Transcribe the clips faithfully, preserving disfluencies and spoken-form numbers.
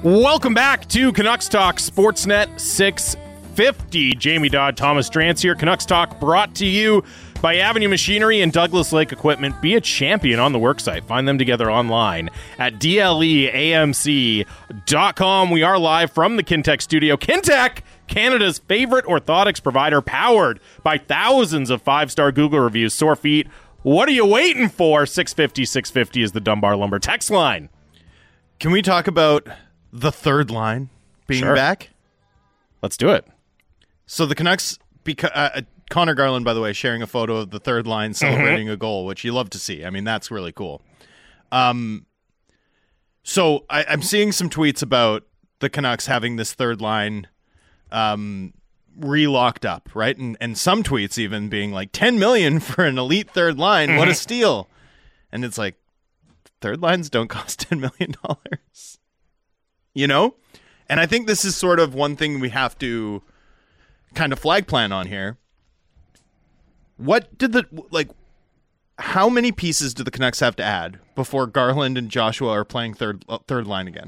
Welcome back to Canucks Talk Sportsnet six fifty. Jamie Dodd, Thomas Drance here. Canucks Talk brought to you by Avenue Machinery and Douglas Lake Equipment. Be a champion on the worksite. Find them together online at D L E A M C dot com. We are live from the Kintec studio. Kintec, Canada's favorite orthotics provider, powered by thousands of five-star Google reviews. Sore feet, what are you waiting for? six fifty, six fifty is the Dunbar Lumber text line. Can we talk about the third line being Sure. back? Let's do it. So the Canucks, beca- uh, Connor Garland, by the way, sharing a photo of the third line celebrating mm-hmm. a goal, which you love to see. I mean, that's really cool. Um, so I, I'm seeing some tweets about the Canucks having this third line um, re-locked up, right? And and some tweets even being like ten million dollars for an elite third line. Mm-hmm. What a steal. And it's like, third lines don't cost ten million dollars. You know? And I think this is sort of one thing we have to kind of flag plan on here. What did the, like, how many pieces do the Canucks have to add before Garland and Joshua are playing third uh, third line again?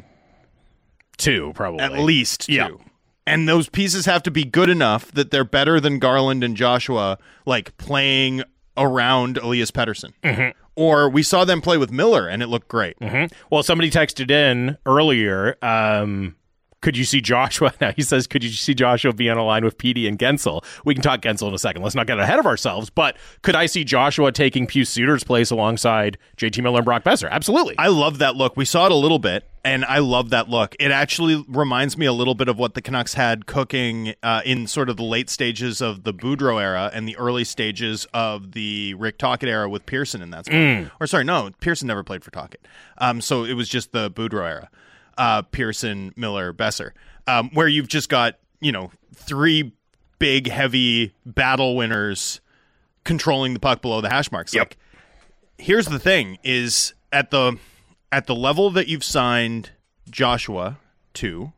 Two, probably. At least two. Yeah. And those pieces have to be good enough that they're better than Garland and Joshua, like, playing around Elias Pettersson. Mm-hmm. Or we saw them play with Miller, and it looked great. Mm-hmm. Well, somebody texted in earlier, um, could you see Joshua? Now he says, could you see Joshua be on a line with Petey and Gensel? We can talk Gensel in a second. Let's not get ahead of ourselves. But could I see Joshua taking Pius Suter's place alongside J T Miller and Brock Besser? Absolutely. I love that look. We saw it a little bit, and I love that look. It actually reminds me a little bit of what the Canucks had cooking uh, in sort of the late stages of the Boudreau era and the early stages of the Rick Tocchet era with Pearson in that spot. Mm. Or sorry, no, Pearson never played for Tocchet. Um, so it was just the Boudreau era. Uh, Pearson, Miller, Besser, um, where you've just got, you know, three big, heavy battle winners controlling the puck below the hash marks. Yep. Like, here's the thing: is at the at the level that you've signed Joshua to,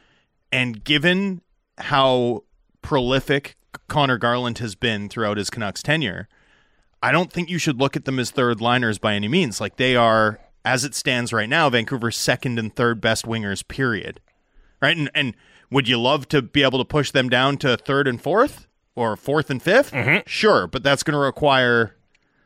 and given how prolific Connor Garland has been throughout his Canucks tenure, I don't think you should look at them as third liners by any means. Like, they are, as it stands right now, Vancouver's second and third best wingers, period. Right? And and would you love to be able to push them down to third and fourth or fourth and fifth? Mm-hmm. Sure, but that's going to require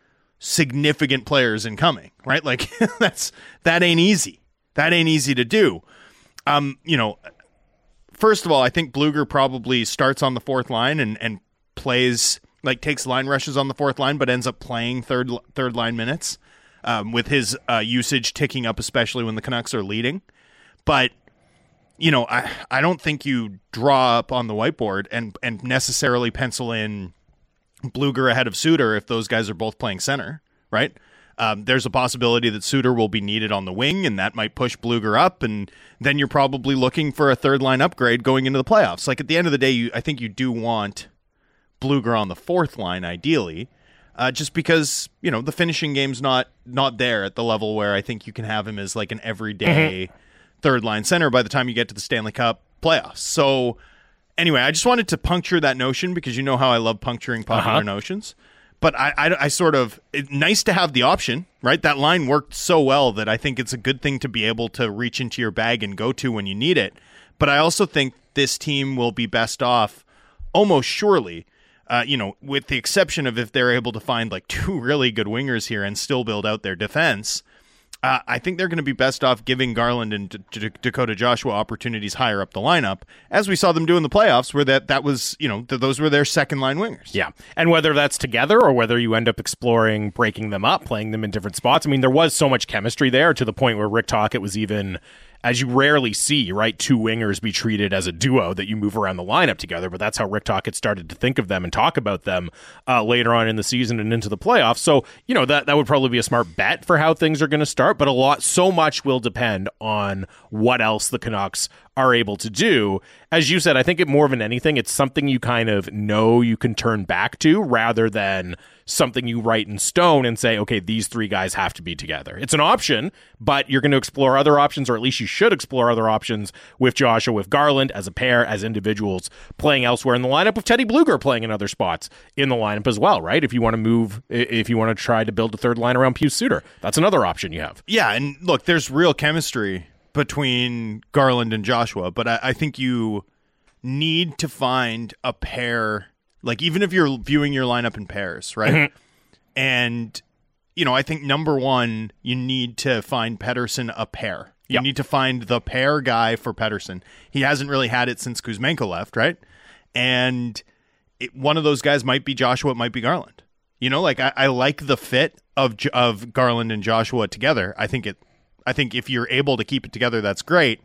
significant players incoming, right? Like, that's that ain't easy. That ain't easy to do. Um, you know, first of all, I think Blueger probably starts on the fourth line and and plays, like, takes line rushes on the fourth line, but ends up playing third third line minutes. Um, with his uh, usage ticking up, especially when the Canucks are leading. But, you know, I, I don't think you draw up on the whiteboard and, and necessarily pencil in Blueger ahead of Suter if those guys are both playing center, right? Um, there's a possibility that Suter will be needed on the wing, and that might push Blueger up, and then you're probably looking for a third-line upgrade going into the playoffs. Like, at the end of the day, you, I think you do want Blueger on the fourth line, ideally. Uh, just because, you know, the finishing game's not not there at the level where I think you can have him as like an everyday mm-hmm. third line center by the time you get to the Stanley Cup playoffs. So anyway, I just wanted to puncture that notion because you know how I love puncturing popular uh-huh. notions. But I, I, I sort of, it, nice to have the option, right? That line worked so well that I think it's a good thing to be able to reach into your bag and go to when you need it. But I also think this team will be best off almost surely, Uh, you know, with the exception of if they're able to find like two really good wingers here and still build out their defense, uh, I think they're going to be best off giving Garland and D- D- Dakota Joshua opportunities higher up the lineup, as we saw them do in the playoffs, where that, that was, you know, th- those were their second line wingers. Yeah. And whether that's together or whether you end up exploring breaking them up, playing them in different spots. I mean, there was so much chemistry there to the point where Rick Tocchet was even, as you rarely see, right, two wingers be treated as a duo that you move around the lineup together, but that's how Rick Tocchet started to think of them and talk about them uh, later on in the season and into the playoffs. So, you know, that, that would probably be a smart bet for how things are going to start, but a lot, so much will depend on what else the Canucks are able to do. As you said, I think it more than anything, it's something you kind of know you can turn back to rather than something you write in stone and say, okay, these three guys have to be together. It's an option, but you're going to explore other options, or at least you should explore other options with Joshua, with Garland as a pair, as individuals playing elsewhere in the lineup, with Teddy Blueger playing in other spots in the lineup as well, right? If you want to move, if you want to try to build a third line around Pius Suter, that's another option you have. Yeah, and look, there's real chemistry between Garland and Joshua, but I, I think you need to find a pair, like even if you're viewing your lineup in pairs, right? Mm-hmm. And, you know, I think number one, you need to find Pettersson a pair. You yep. need to find the pair guy for Pettersson. He hasn't really had it since Kuzmenko left, right? And it, one of those guys might be Joshua, it might be Garland. You know, like I, I like the fit of of Garland and Joshua together. I think it. I think if you're able to keep it together, that's great.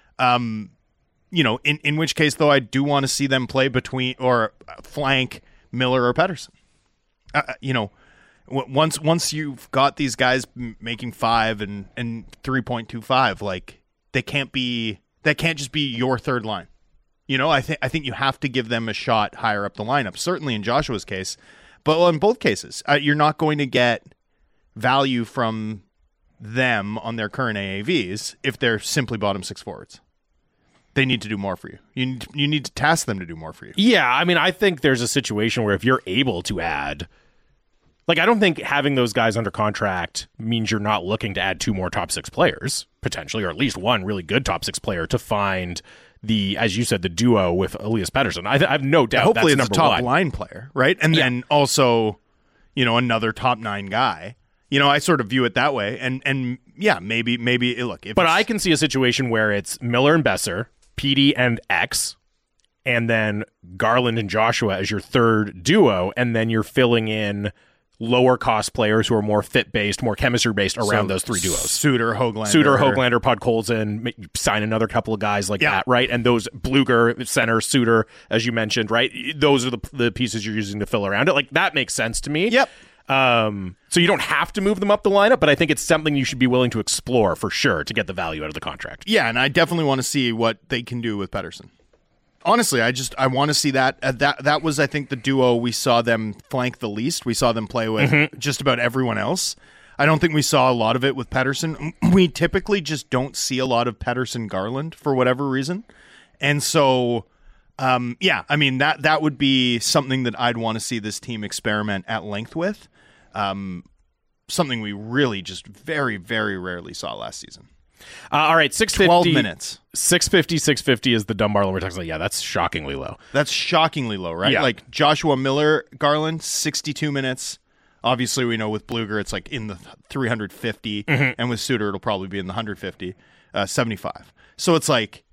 Um, you know, in, in which case though, I do want to see them play between or flank Miller or Pettersson. Uh, you know, w- once once you've got these guys m- making five and and three point two five, like they can't be. That can't just be your third line. You know, I think I think you have to give them a shot higher up the lineup. Certainly in Joshua's case. But well, in both cases, uh, you're not going to get value from them on their current A A Vs if they're simply bottom six forwards. They need to do more for you. You need, you need to task them to do more for you. Yeah, I mean, I think there's a situation where if you're able to add, like, I don't think having those guys under contract means you're not looking to add two more top six players, potentially, or at least one really good top six player to find the, as you said, the duo with Elias Pettersson. I, I have no doubt. Hopefully, that's it's a top one. line player, right? And yeah. then also, you know, another top nine guy. You know, I sort of view it that way. And and yeah, maybe maybe look. If but I can see a situation where it's Miller and Besser, P D and X, and then Garland and Joshua as your third duo, and then you're filling in lower cost players who are more fit based, more chemistry based around so, those three duos. Suter, Höglander. Suter, Höglander, Podkolzin, sign another couple of guys like yeah. that, right? And those Bluger, center, Suter, as you mentioned, right? Those are the the pieces you're using to fill around it. Like, that makes sense to me. Yep. Um, so you don't have to move them up the lineup, but I think it's something you should be willing to explore for sure to get the value out of the contract. Yeah, and I definitely want to see what they can do with Pettersson. Honestly, I just I want to see that. Uh, that that was, I think, the duo we saw them flank the least. We saw them play with mm-hmm. just about everyone else. I don't think we saw a lot of it with Pettersson. We typically just don't see a lot of Pettersson Garland for whatever reason. And so, um, yeah, I mean, that that would be something that I'd want to see this team experiment at length with. Um, something we really just very, very rarely saw last season. Uh, all right, six fifty. twelve minutes. six fifty, six fifty is the Dunbar Lumber Texans. Yeah, that's shockingly low. That's shockingly low, right? Yeah. Like Joshua Miller, Garland, sixty-two minutes. Obviously, we know with Bluger, it's like in the three hundred fifty, mm-hmm. and with Suter, it'll probably be in the one hundred fifty, uh, seventy-five. So it's like,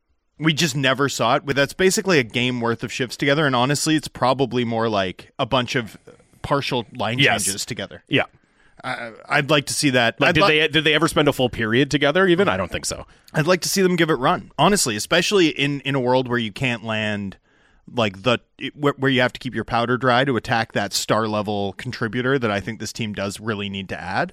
we just never saw it. But that's basically a game worth of shifts together, and honestly, it's probably more like a bunch of partial line yes. changes together. Yeah. Uh, I'd like to see that. Like, did li- they did they ever spend a full period together even? I don't think so. I'd like to see them give it run, honestly, especially in, in a world where you can't land like the where, where you have to keep your powder dry to attack that star level contributor that I think this team does really need to add.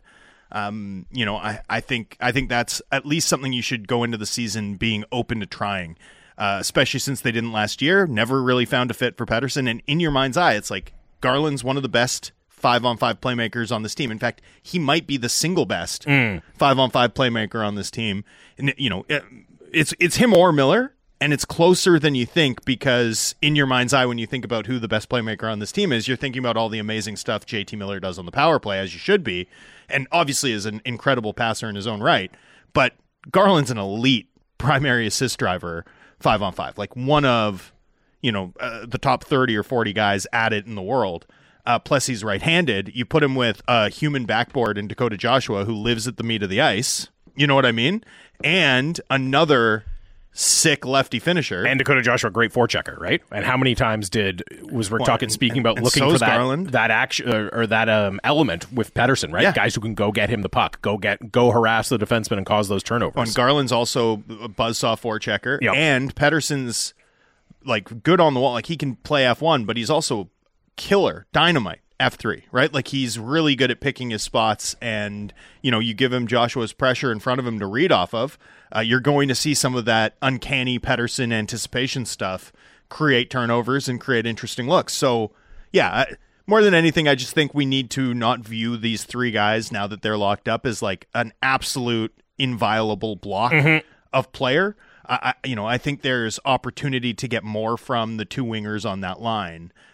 Um, you know, I, I think I think that's at least something you should go into the season being open to trying, uh, especially since they didn't last year. Never really found a fit for Pettersson, and in your mind's eye, it's like Garland's one of the best five-on-five playmakers on this team. In fact, he might be the single best mm. five-on-five playmaker on this team. And, you know, it's it's him or Miller, and it's closer than you think because in your mind's eye, when you think about who the best playmaker on this team is, you're thinking about all the amazing stuff J T Miller does on the power play, as you should be, and obviously is an incredible passer in his own right. But Garland's an elite primary assist driver five-on-five, like one of, you know, uh, the top thirty or forty guys at it in the world. Uh, plus, he's right-handed. You put him with a human backboard in Dakota Joshua, who lives at the meat of the ice. You know what I mean? And another sick lefty finisher. And Dakota Joshua, great forechecker, right? And how many times did was Rick well, Tocchet speaking about and looking so for that Garland. that action or, or that um, element with Pettersson, right? Yeah. Guys who can go get him the puck, go get go harass the defenseman and cause those turnovers. And Garland's also a buzzsaw forechecker, yep. and Pettersson's like good on the wall. Like he can play F one, but he's also killer, dynamite F three, right? Like he's really good at picking his spots, and you know, you give him Joshua's pressure in front of him to read off of, uh, you're going to see some of that uncanny Pettersson anticipation stuff create turnovers and create interesting looks. So yeah, I, more than anything, I just think we need to not view these three guys now that they're locked up as like an absolute inviolable block mm-hmm. of player. I, you know, I think there's opportunity to get more from the two wingers on that line.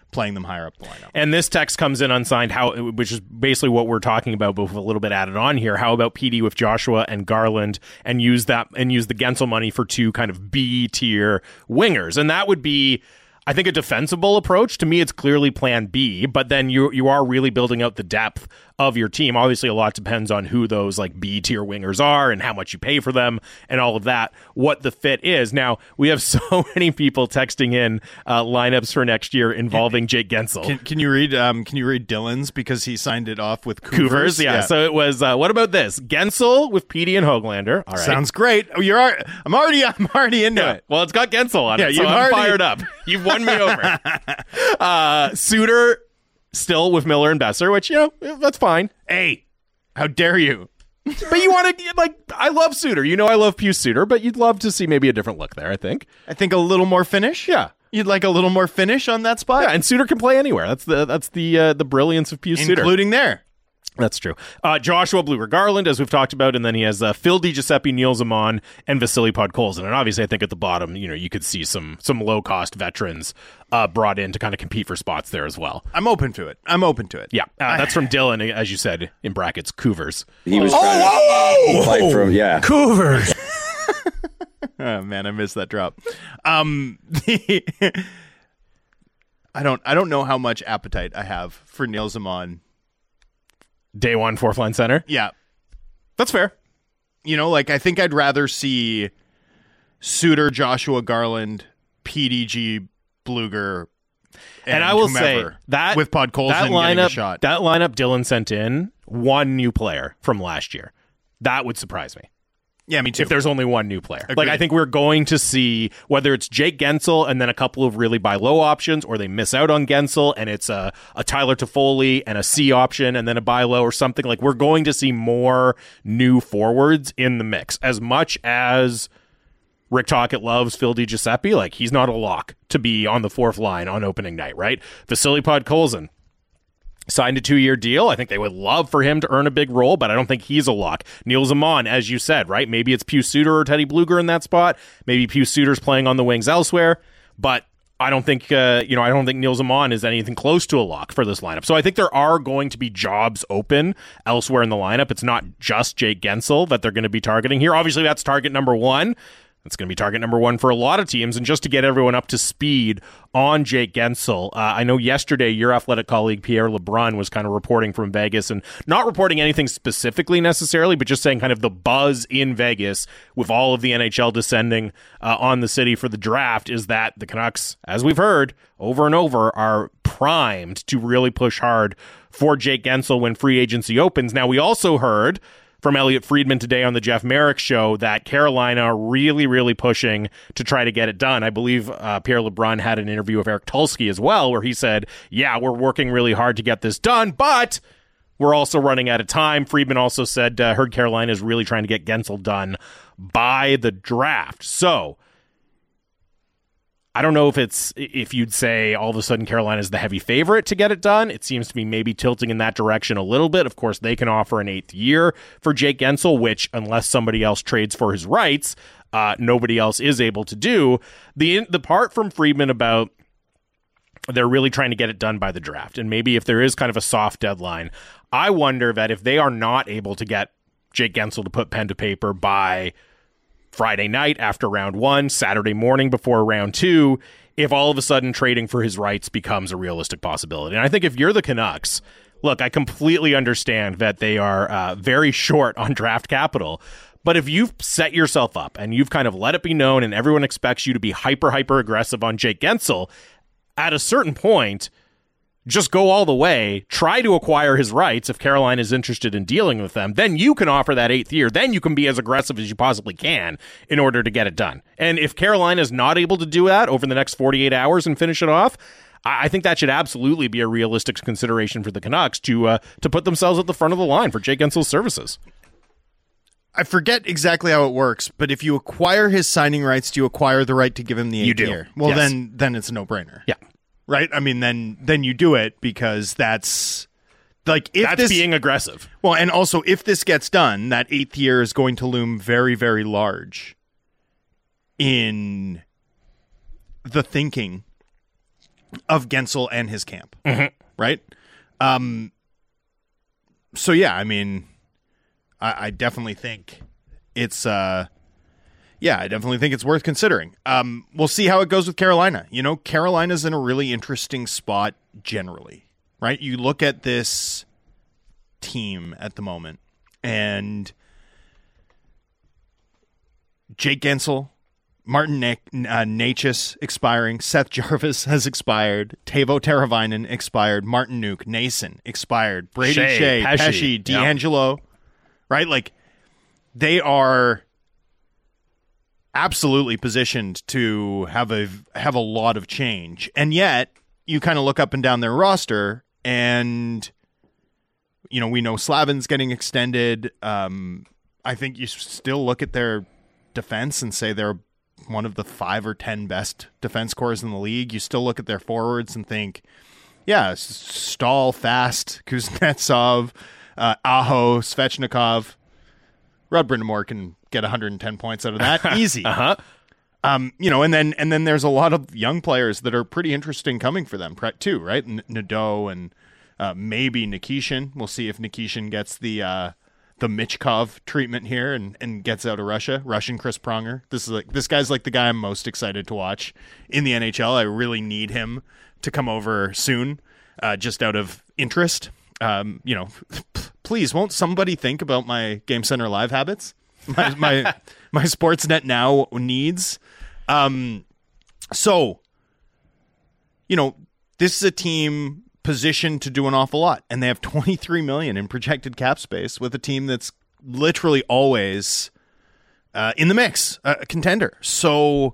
playing them higher up the lineup. And this text comes in unsigned, how, which is basically what we're talking about, but with a little bit added on here. How about P D with Joshua and Garland and use that and use the Guentzel money for two kind of B tier wingers? And that would be, I think, a defensible approach. To me, it's clearly plan B, but then you you are really building out the depth of your team. Obviously, a lot depends on who those like B tier wingers are and how much you pay for them and all of that, what the fit is. Now, we have so many people texting in uh, lineups for next year involving Jake Guentzel. Can, can you read um, Can you read Dylan's, because he signed it off with Couvers? Couvers, yeah. yeah. So it was, uh, what about this? Guentzel with Petey and Hoglander. All right. Sounds great. Oh, you're. Al- I'm already. I'm already into yeah. it. Well, it's got Guentzel on yeah, it, so you've I'm already- fired up. You've won me over. uh, Suter still with Miller and Besser, which, you know, that's fine. Hey, how dare you? But you want to, like, I love Suter. You know I love Pius Suter, but you'd love to see maybe a different look there, I think. I think a little more finish. Yeah. You'd like a little more finish on that spot? Yeah, and Suter can play anywhere. That's the that's the uh, the brilliance of Pius Suter. Including there. That's true. Uh, Joshua Bluger Garland, as we've talked about, and then he has uh, Phil DiGiuseppe, Neil Zaman, and Vasily Podkolzin. And obviously, I think at the bottom, you know, you could see some some low cost veterans uh, brought in to kind of compete for spots there as well. I'm open to it. I'm open to it. Yeah, uh, that's from Dylan, as you said in brackets, Couvers. He was Oh, trying whoa, to whoa! fight from yeah. Cougars. Oh man, I missed that drop. Um, the I don't I don't know how much appetite I have for Neil Zaman. Day one, fourth line center. Yeah. That's fair. You know, like I think I'd rather see Suter, Joshua Garland, P D G, Bluger, and, And I will whomever, say that with Podkolzin that getting a lineup, shot. that lineup Dylan sent in one new player from last year. That would surprise me. Yeah, me too. If there's only one new player. Agreed. Like, I think we're going to see whether it's Jake Guentzel and then a couple of really buy low options, or they miss out on Guentzel and it's a, a Tyler Toffoli and a C option and then a buy low or something. Like, we're going to see more new forwards in the mix. As much as Rick Tocchet loves Phil DiGiuseppe, like, he's not a lock to be on the fourth line on opening night, right? Vasily Podkolzin signed a two-year deal. I think they would love for him to earn a big role, but I don't think he's a lock. Neil Zaman, as you said, right? Maybe it's Pius Suter or Teddy Bluger in that spot. Maybe Pius Suter's playing on the wings elsewhere, but I don't think, uh, you know, I don't think Neil Zaman is anything close to a lock for this lineup. So I think there are going to be jobs open elsewhere in the lineup. It's not just Jake Guentzel that they're going to be targeting here. Obviously, that's target number one. That's going to be target number one for a lot of teams. And just to get everyone up to speed on Jake Guentzel, uh, I know yesterday your athletic colleague Pierre Lebrun was kind of reporting from Vegas, and not reporting anything specifically necessarily, but just saying kind of the buzz in Vegas with all of the N H L descending uh, on the city for the draft is that the Canucks, as we've heard over and over, are primed to really push hard for Jake Guentzel when free agency opens. Now, we also heard from Elliot Friedman today on the Jeff Merrick show that Carolina are really, really pushing to try to get it done. I believe uh, Pierre Lebrun had an interview with Eric Tulsky as well, where he said, yeah, we're working really hard to get this done, but we're also running out of time. Friedman also said, uh, heard Carolina is really trying to get Guentzel done by the draft. So I don't know if it's if you'd say all of a sudden Carolina is the heavy favorite to get it done. It seems to be maybe tilting in that direction a little bit. Of course, they can offer an eighth year for Jake Guentzel, which, unless somebody else trades for his rights, uh, nobody else is able to do. The the part from Friedman about they're really trying to get it done by the draft, and maybe if there is kind of a soft deadline, I wonder that if they are not able to get Jake Guentzel to put pen to paper by Friday night after round one, Saturday morning before round two, if all of a sudden trading for his rights becomes a realistic possibility. And I think if you're the Canucks, look, I completely understand that they are uh, very short on draft capital, but if you've set yourself up and you've kind of let it be known and everyone expects you to be hyper, hyper aggressive on Jake Guentzel, at a certain point, just go all the way, try to acquire his rights if Carolina is interested in dealing with them. Then you can offer that eighth year. Then you can be as aggressive as you possibly can in order to get it done. And if Carolina is not able to do that over the next forty-eight hours and finish it off, I think that should absolutely be a realistic consideration for the Canucks to uh, to put themselves at the front of the line for Jake Guentzel's services. I forget exactly how it works, but if you acquire his signing rights, do you acquire the right to give him the eighth You do. year? Well, Yes. then then it's a no-brainer. Yeah. Right? I mean, then then you do it because that's like if That's this being aggressive. well, and also if this gets done, that eighth year is going to loom very, very large in the thinking of Guentzel and his camp, mm-hmm. right? Um. So yeah, I mean, I, I definitely think it's uh, yeah, I definitely think it's worth considering. Um, we'll see how it goes with Carolina. You know, Carolina's in a really interesting spot generally, right? You look at this team at the moment, and Jake Guentzel, Martin Na- uh, Necas expiring, Seth Jarvis has expired, Teuvo Teravainen expired, Martin Nuke, Nason expired, Brady Shea, Shea, Pesce, Pesce, D'Angelo, yeah. right? Like, they are absolutely positioned to have a have a lot of change, and yet you kind of look up and down their roster, and you know we know Slavin's getting extended. Um, I think you still look at their defense and say they're one of the five or ten best defense cores in the league. You still look at their forwards and think, yeah, Stahl, Fast, Kuznetsov, uh, Aho, Svechnikov. Rod Brind'Amour can get one hundred ten points out of that easy. uh-huh. Um, you know, and then and then there's a lot of young players that are pretty interesting coming for them too, right? N- Nadeau and uh, maybe Nikishin. We'll see if Nikishin gets the uh, the Michkov treatment here and, and gets out of Russia. Russian Chris Pronger. This is like this guy's like the guy I'm most excited to watch in the N H L. I really need him to come over soon, uh, just out of interest. Um, you know, please, won't somebody think about my Game Center Live habits? My my, my Sportsnet Now needs. Um, so, you know, this is a team positioned to do an awful lot, and they have twenty-three million dollars in projected cap space with a team that's literally always uh, in the mix, uh, a contender. So,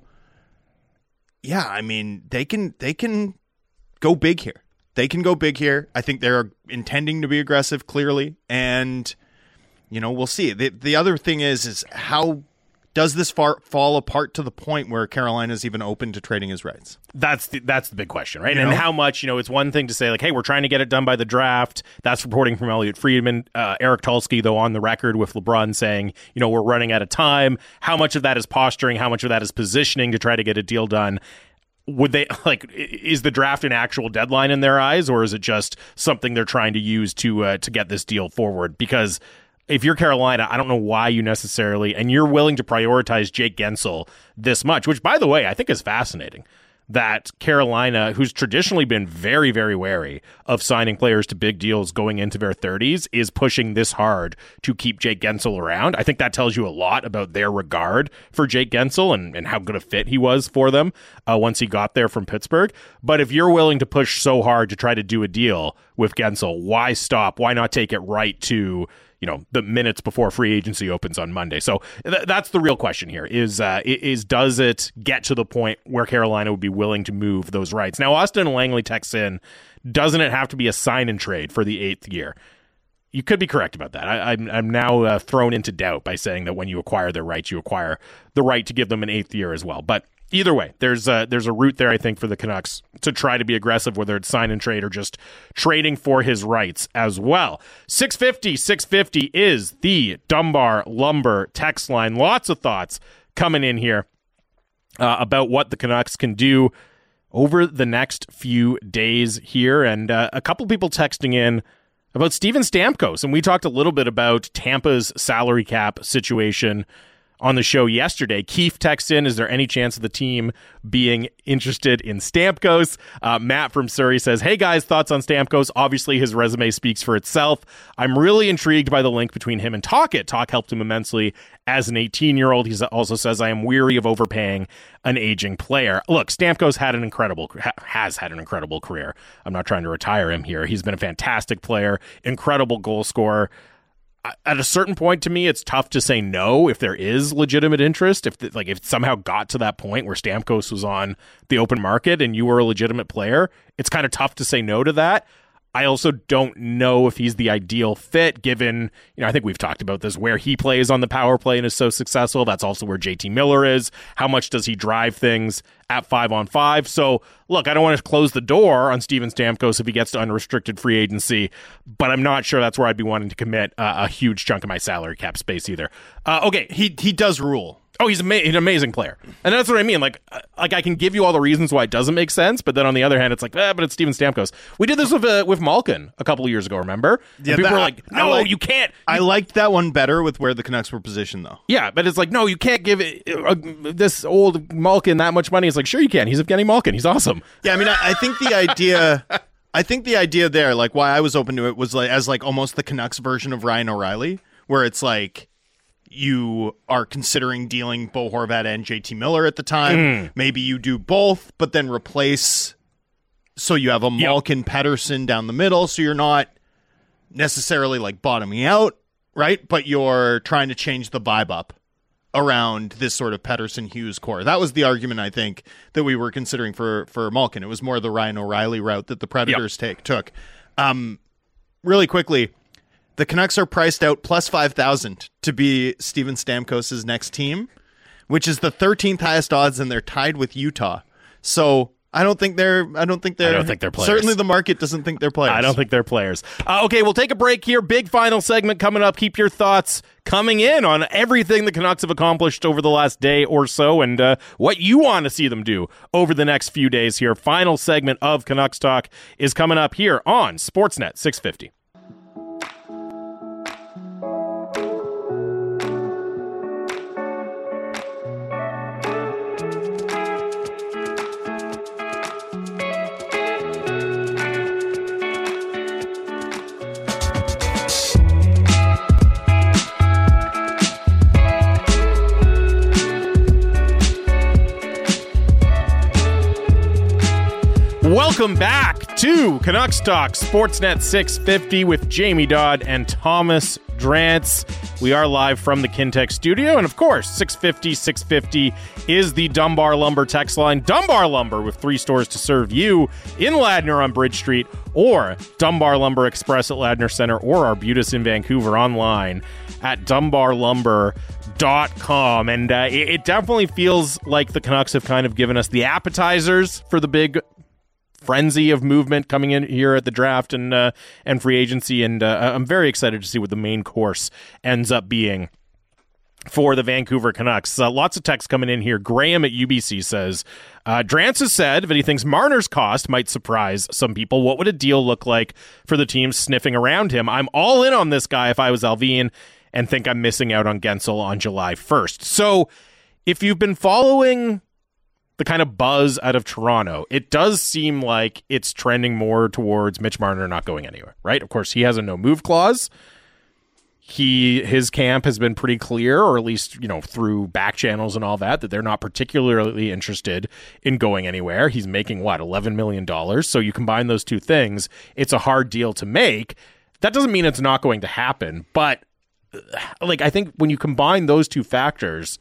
yeah, I mean, they can they can go big here. They can go big here. I think they're intending to be aggressive, clearly, and you know we'll see. The the other thing is is how does this far, fall apart to the point where Carolina's even open to trading his rights? That's the, that's the big question, right? You and know? how much, you know, it's one thing to say like, hey, we're trying to get it done by the draft. That's reporting from Elliot Friedman. Uh, Eric Tulsky, though, on the record with LeBron saying, you know, we're running out of time. How much of that is posturing? How much of that is positioning to try to get a deal done? Would they like? Is the draft an actual deadline in their eyes, or is it just something they're trying to use to uh, to get this deal forward? Because if you're Carolina, I don't know why you necessarily, and you're willing to prioritize Jake Guentzel this much, which, by the way, I think is fascinating. That Carolina, who's traditionally been very, very wary of signing players to big deals going into their thirties, is pushing this hard to keep Jake Guentzel around. I think that tells you a lot about their regard for Jake Guentzel and, and how good a fit he was for them uh, once he got there from Pittsburgh. But if you're willing to push so hard to try to do a deal with Guentzel, why stop? Why not take it right to, you know, the minutes before free agency opens on Monday? So th- that's the real question here is, uh, is does it get to the point where Carolina would be willing to move those rights? Now, Austin Langley texts in, doesn't it have to be a sign and trade for the eighth year? You could be correct about that. I, I'm, I'm now uh, thrown into doubt by saying that when you acquire their rights, you acquire the right to give them an eighth year as well. But either way, there's a, there's a route there, I think, for the Canucks to try to be aggressive, whether it's sign and trade or just trading for his rights as well. six fifty, six fifty is the Dunbar Lumber text line. Lots of thoughts coming in here uh, about what the Canucks can do over the next few days here. And uh, a couple people texting in about Steven Stamkos. And we talked a little bit about Tampa's salary cap situation on the show yesterday. Keith texts in, is there any chance of the team being interested in Stamkos? Uh, Matt from Surrey says, hey guys, thoughts on Stamkos? Obviously his resume speaks for itself. I'm really intrigued by the link between him and Tocchet. Tocchet helped him immensely as an eighteen-year-old. He also says, I am weary of overpaying an aging player. Look, Stamkos had an incredible, ha- has had an incredible career. I'm not trying to retire him here. He's been a fantastic player, incredible goal scorer. At a certain point, to me, it's tough to say no if there is legitimate interest. If the, like if it somehow got to that point where Stamkos was on the open market and you were a legitimate player, it's kind of tough to say no to that. I also don't know if he's the ideal fit given, you know, I think we've talked about this, where he plays on the power play and is so successful. That's also where J T Miller is. How much does he drive things at five on five? So, look, I don't want to close the door on Steven Stamkos if he gets to unrestricted free agency, but I'm not sure that's where I'd be wanting to commit uh, a huge chunk of my salary cap space either. Uh, okay. He he does rule. Oh, he's, ama- he's an amazing player. And that's what I mean. Like, uh, like I can give you all the reasons why it doesn't make sense, but then on the other hand, it's like, eh, but it's Steven Stamkos. We did this with uh, with Malkin a couple of years ago, remember? And Yeah, people that- were like, no, I like- you can't. I liked that one better with where the Canucks were positioned, though. Yeah, but it's like, no, you can't give it, uh, this old Malkin that much money. It's like, sure you can. He's Evgeny Malkin. He's awesome. Yeah, I mean, I, I think the idea, I think the idea there, like why I was open to it was like as like almost the Canucks version of Ryan O'Reilly, where it's like you are considering dealing Bo Horvat and J T Miller at the time. Mm. Maybe you do both, but then replace so you have a Malkin Pettersson down the middle, so you're not necessarily like bottoming out, right? But you're trying to change the vibe up around this sort of Pettersson Hughes core. That was the argument I think that we were considering for for Malkin. It was more the Ryan O'Reilly route that the Predators yep. take took. Um, really quickly, the Canucks are priced out plus five thousand to be Steven Stamkos' next team, which is the thirteenth highest odds, and they're tied with Utah. So I don't think they're. I don't think they're. I don't think they're players. Certainly, the market doesn't think they're players. I don't think they're players. Uh, okay, we'll take a break here. Big final segment coming up. Keep your thoughts coming in on everything the Canucks have accomplished over the last day or so, and uh, what you want to see them do over the next few days. Here, final segment of Canucks Talk is coming up here on Sportsnet six fifty. Welcome back to Canucks Talk, Sportsnet six fifty with Jamie Dodd and Thomas Drance. We are live from the Kintec studio, and of course, six fifty, six fifty is the Dunbar Lumber text line. Dunbar Lumber with three stores to serve you in Ladner on Bridge Street, or Dunbar Lumber Express at Ladner Center, or Arbutus in Vancouver online at dunbar lumber dot com. And uh, it, it definitely feels like the Canucks have kind of given us the appetizers for the big frenzy of movement coming in here at the draft and uh, and free agency, and uh, I'm very excited to see what the main course ends up being for the Vancouver Canucks. Uh, lots of text coming in here. Graham at U B C says, uh, Drance has said that he thinks Marner's cost might surprise some people. What would a deal look like for the team sniffing around him? I'm all in on this guy if I was Alvin, and think I'm missing out on Gensel on July first. So if you've been following the kind of buzz out of Toronto, it does seem like it's trending more towards Mitch Marner not going anywhere, right? Of course, he has a no-move clause. He his camp has been pretty clear, or at least, you know, through back channels and all that, that they're not particularly interested in going anywhere. He's making, what, eleven million dollars? So you combine those two things, it's a hard deal to make. That doesn't mean it's not going to happen, but, like, I think when you combine those two factors,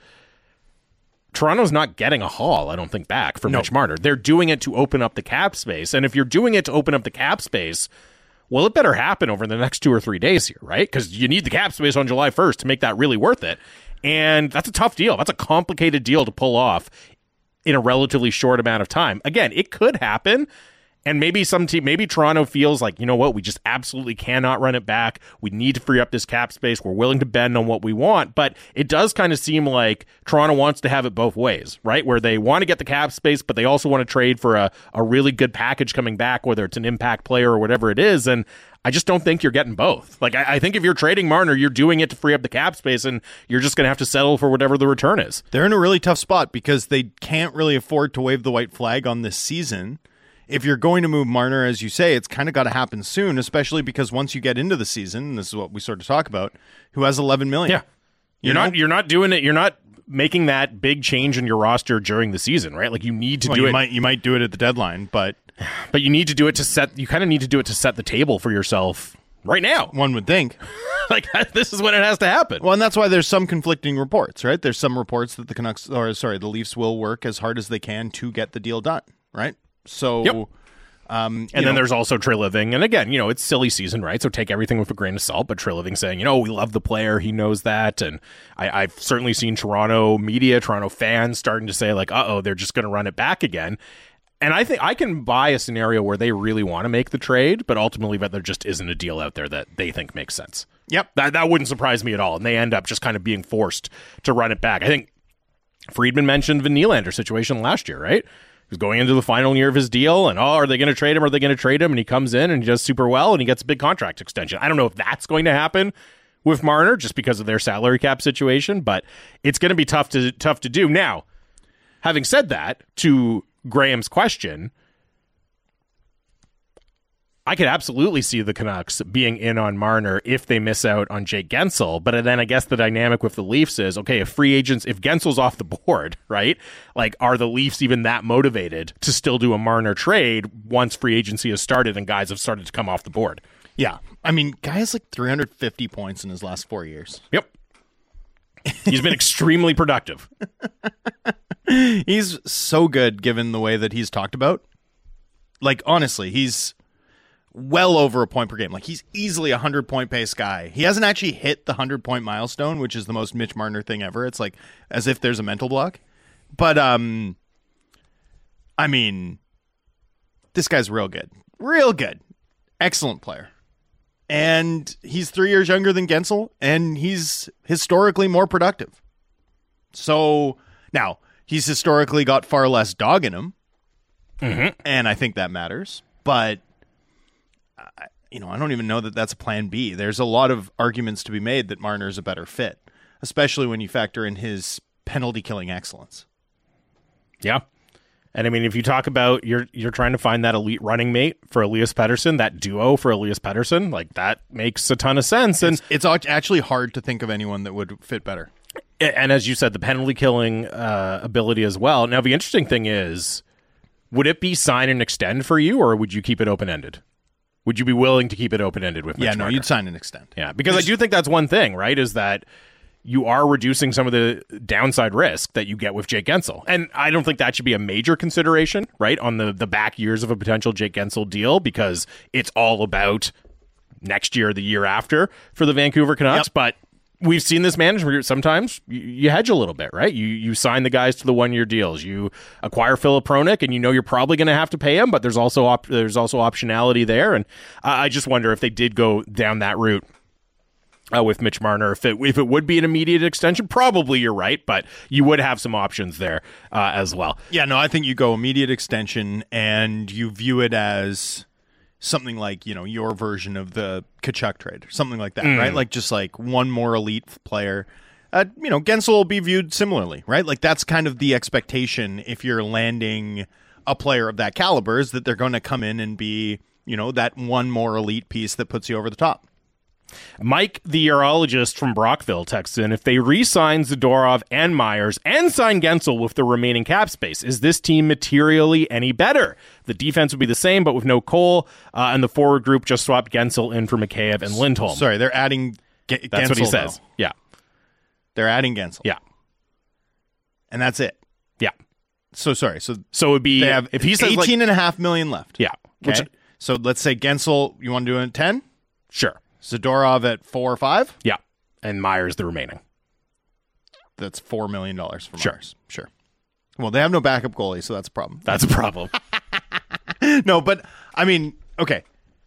Toronto's not getting a haul, I don't think, back for no. Mitch Marner. They're doing it to open up the cap space. And if you're doing it to open up the cap space, well, it better happen over the next two or three days here, right? Because you need the cap space on July first to make that really worth it. And that's a tough deal. That's a complicated deal to pull off in a relatively short amount of time. Again, it could happen. And maybe some team, maybe Toronto feels like, you know what, we just absolutely cannot run it back. We need to free up this cap space. We're willing to bend on what we want. But it does kind of seem like Toronto wants to have it both ways, right? Where they want to get the cap space, but they also want to trade for a, a really good package coming back, whether it's an impact player or whatever it is. And I just don't think you're getting both. Like, I, I think if you're trading Marner, you're doing it to free up the cap space, and you're just going to have to settle for whatever the return is. They're in a really tough spot because they can't really afford to wave the white flag on this season. If you're going to move Marner, as you say, it's kind of got to happen soon, especially because once you get into the season, and this is what we sort of talk about, who has eleven million dollars? Yeah. You're you know? not you're not doing it. You're not making that big change in your roster during the season, right? Like, you need to well, do you it. Might, you might do it at the deadline, but but you need to do it to set you kind of need to do it to set the table for yourself right now. One would think. Like, this is when it has to happen. Well, and that's why there's some conflicting reports, right? There's some reports that the Canucks or sorry, the Leafs will work as hard as they can to get the deal done, right? So yep. Um, and know, then there's also Treliving. And again, you know, it's silly season, right? So take everything with a grain of salt. But Treliving saying, you know, we love the player. He knows that. And I, I've certainly seen Toronto media, Toronto fans starting to say, like, uh-oh, they're just going to run it back again. And I think I can buy a scenario where they really want to make the trade, but ultimately that there just isn't a deal out there that they think makes sense. Yep. That, that wouldn't surprise me at all. And they end up just kind of being forced to run it back. I think Friedman mentioned the Nylander situation last year, right? He was going into the final year of his deal, and, oh, are they going to trade him? Are they going to trade him? And he comes in and he does super well, and he gets a big contract extension. I don't know if that's going to happen with Marner just because of their salary cap situation, but it's going to be tough to tough to do. Now, having said that, to Graham's question, I could absolutely see the Canucks being in on Marner if they miss out on Jake Gensel. But then I guess the dynamic with the Leafs is, okay, if free agents, if Gensel's off the board, right? Like, are the Leafs even that motivated to still do a Marner trade once free agency has started and guys have started to come off the board? Yeah. I mean, guy has like three hundred fifty points in his last four years. Yep. He's been extremely productive. He's so good given the way that he's talked about. Like, honestly, he's well over a point per game. Like, he's easily a hundred-point pace guy. He hasn't actually hit the hundred-point milestone, which is the most Mitch Marner thing ever. It's like as if there's a mental block. But, um, I mean, this guy's real good. Real good. Excellent player. And he's three years younger than Gensel, and he's historically more productive. So, now, he's historically got far less dog in him, Mm-hmm. and I think that matters. But, uh, you know, I don't even know that that's a plan B. There's a lot of arguments to be made that Marner's a better fit, especially when you factor in his penalty-killing excellence. Yeah. And I mean, if you talk about you're you're trying to find that elite running mate for Elias Pettersson, that duo for Elias Pettersson, like that makes a ton of sense. And it's, it's actually hard to think of anyone that would fit better. And as you said, the penalty killing uh, ability as well. Now, the interesting thing is, would it be sign and extend for you, or would you keep it open ended? Would you be willing to keep it open ended with Mitch Yeah, no, Marner? you'd sign and extend. Yeah, because I do think that's one thing, right? Is that you are reducing some of the downside risk that you get with Jake Gensel. And I don't think that should be a major consideration, right, on the, the back years of a potential Jake Gensel deal, because it's all about next year, the year after for the Vancouver Canucks. Yep. But we've seen this management sometimes you, you hedge a little bit, right? You you sign the guys to the one-year deals. You acquire Filip Hronek, and you know you're probably going to have to pay him, but there's also op- there's also optionality there. And uh, I just wonder if they did go down that route Uh, with Mitch Marner, if it if it would be an immediate extension. Probably you're right, but you would have some options there uh, as well. Yeah, no, I think you go immediate extension, and you view it as something like, you know, your version of the Tkachuk trade, something like that, mm. right? Like just like one more elite player. Uh, you know, Gensel will be viewed similarly, right? Like that's kind of the expectation if you're landing a player of that caliber, is that they're going to come in and be, you know, that one more elite piece that puts you over the top. Mike, the urologist from Brockville, texts in, if they re-sign Zadorov and Myers and sign Gensel with the remaining cap space, is this team materially any better? The defense would be the same, but with no Cole, uh, and the forward group just swapped Gensel in for Mikheyev and Lindholm. Sorry, they're adding G- That's Gensel, what he says. though. Yeah. They're adding Gensel. Yeah. And that's it. Yeah. So, sorry. So, so it would be, they have if he says eighteen like, and a half million left. Yeah. Okay. Which, so let's say Gensel, you want to do it at ten? Sure. Zadorov at four or five? Yeah. And Myers the remaining. That's four million dollars for Sure. Myers. Sure. Well, they have no backup goalie, so that's a problem. That's a problem. No, but, I mean, okay.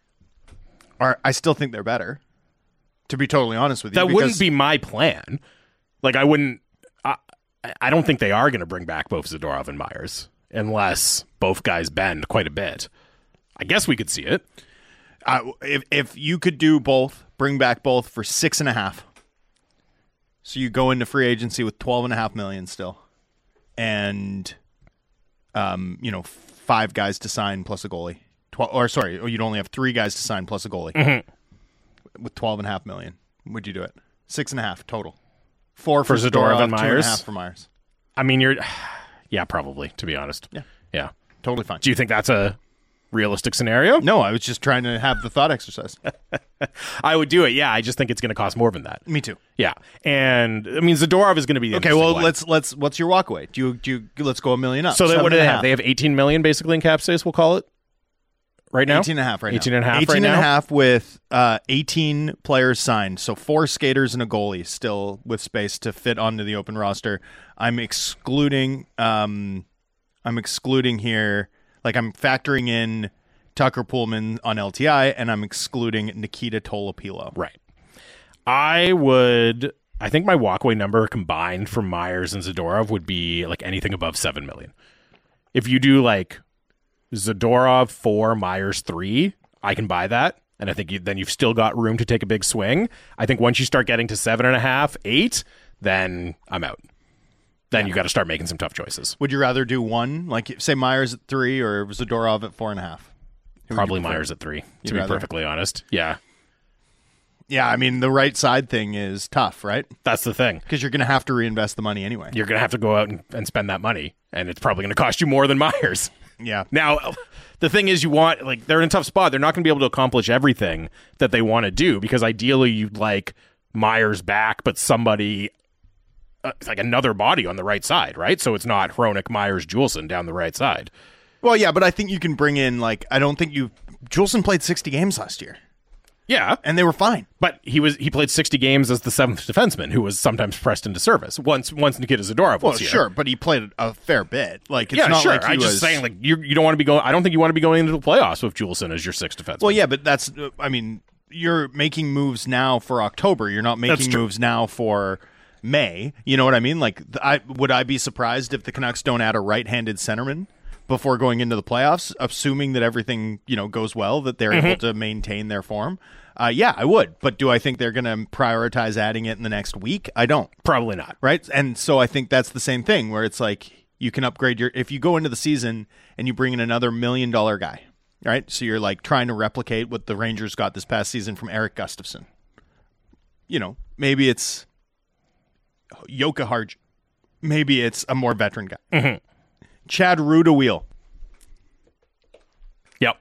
Are, I still think they're better, to be totally honest with you. That because, wouldn't be my plan. Like, I wouldn't... I, I don't think they are going to bring back both Zadorov and Myers, unless both guys bend quite a bit. I guess we could see it. Uh, if if you could do both, bring back both for six and a half. So you go into free agency with twelve and a half million still, and um, you know, five guys to sign plus a goalie. Twelve, or sorry, or you'd only have three guys to sign plus a goalie Mm-hmm. with twelve and a half million. Would you do it? Six and a half total. Four for, For Zadorov, Zadorov and two and a Myers? half for Myers. I mean, you're... Yeah, probably, to be honest. Yeah, Yeah. totally fine. Do you think that's a realistic scenario? No, I was just trying to have the thought exercise. I would do it, yeah. I just think it's going to cost more than that. Me too. Yeah. And, I mean, Zadorov is going to be the Okay, interesting well, one. let's let's. What's your walkaway? Do you do you? Let's go a million up. So they, Seven what do and they a have? half. They have eighteen million basically in cap space, we'll call it, right now? eighteen and a half right eighteen now. and a half eighteen right and a now? half with uh, eighteen players signed. So four skaters and a goalie still with space to fit onto the open roster. I'm excluding um, I'm excluding here, like I'm factoring in Tucker Pullman on L T I, and I'm excluding Nikita Tolopilo. Right. I would I think my walkaway number combined from Myers and Zadorov would be like anything above seven million. If you do like Zadorov four, Myers three, I can buy that. And I think you, then you've still got room to take a big swing. I think once you start getting to seven and a half, eight, then I'm out. Then yeah. you got to start making some tough choices. Would you rather do one, like say Myers at three or Zadorov at four and a half? Who Probably Myers at three, to You'd be rather? perfectly honest. Yeah. Yeah, I mean, the right side thing is tough, right? That's the thing. Because you're going to have to reinvest the money anyway. You're going to have to go out and, and spend that money, and it's probably going to cost you more than Myers. Yeah. Now, the thing is, you want, like, they're in a tough spot. They're not going to be able to accomplish everything that they want to do, because ideally you'd like Myers back, but somebody, uh, like another body on the right side, right? So it's not Hronek, Myers, Juleson down the right side. Well, yeah, but I think you can bring in, like, I don't think you, Juleson played sixty games last year. Yeah. And they were fine. But he was he played sixty games as the seventh defenseman who was sometimes pressed into service. Once once Nikita Zadorov was well, here. sure, but he played a fair bit. Like, it's yeah, not sure. like he I'm was... just saying, like, you you don't want to be going... I don't think you want to be going into the playoffs with Juleson as your sixth defenseman. Well, yeah, but that's... I mean, you're making moves now for October. You're not making moves now for May. You know what I mean? Like, I would I be surprised if the Canucks don't add a right-handed centerman before going into the playoffs, assuming that everything, you know, goes well, that they're mm-hmm. able to maintain their form? Uh, yeah, I would. But do I think they're going to prioritize adding it in the next week? I don't. Probably not. Right? And so I think that's the same thing where it's like you can upgrade your... If you go into the season and you bring in another million dollar guy, right? So you're like trying to replicate what the Rangers got this past season from Eric Gustafsson. You know, maybe it's Joka Harj. Maybe it's a more veteran guy. Mm-hmm. Chad Rudawheel. Yep.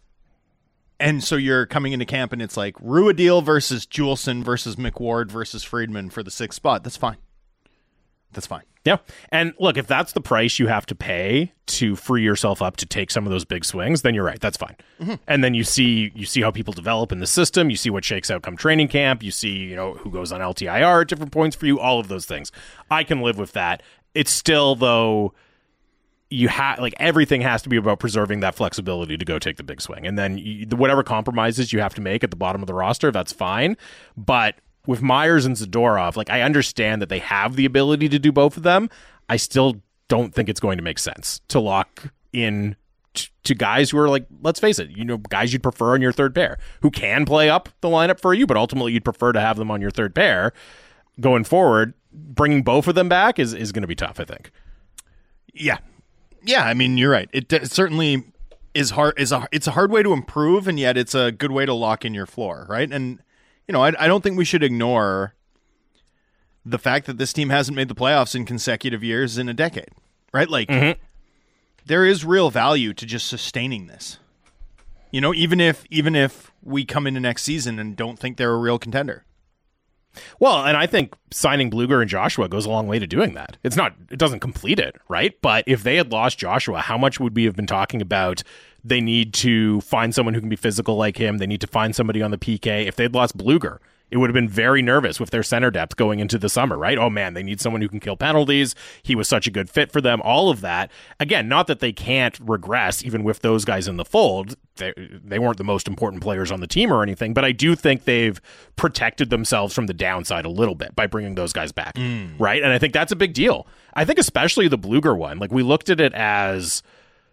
And so you're coming into camp and it's like Ruadil versus Juleson versus McWard versus Friedman for the sixth spot. That's fine. That's fine. Yeah. And look, if that's the price you have to pay to free yourself up to take some of those big swings, then you're right. That's fine. Mm-hmm. And then you see you see how people develop in the system. You see what shakes out come training camp. You see, you know, who goes on L T I R at different points for you, all of those things. I can live with that. It's still, though... You have like everything has to be about preserving that flexibility to go take the big swing, and then you, whatever compromises you have to make at the bottom of the roster, that's fine. But with Myers and Zadorov, like I understand that they have the ability to do both of them. I still don't think it's going to make sense to lock in t- to guys who are like, let's face it, you know, guys you'd prefer on your third pair who can play up the lineup for you, but ultimately you'd prefer to have them on your third pair going forward. Bringing both of them back is is going to be tough, I think. Yeah. Yeah, I mean, you're right. It, it certainly is hard. Is a it's a hard way to improve, and yet it's a good way to lock in your floor, right? And you know, I, I don't think we should ignore the fact that this team hasn't made the playoffs in consecutive years in a decade, right? Like, mm-hmm. there is real value to just sustaining this. You know, even if even if we come into next season and don't think they're a real contender. Well, and I think signing Blueger and Joshua goes a long way to doing that. It's not, it doesn't complete it, right? But if they had lost Joshua, how much would we have been talking about they need to find someone who can be physical like him? They need to find somebody on the P K. If they'd lost Blueger, it would have been very nervous with their center depth going into the summer, right? Oh man, they need someone who can kill penalties. He was such a good fit for them. All of that. Again, not that they can't regress even with those guys in the fold. They, they weren't the most important players on the team or anything, but I do think they've protected themselves from the downside a little bit by bringing those guys back, mm. right? And I think that's a big deal. I think especially the Blueger one. Like we looked at it as...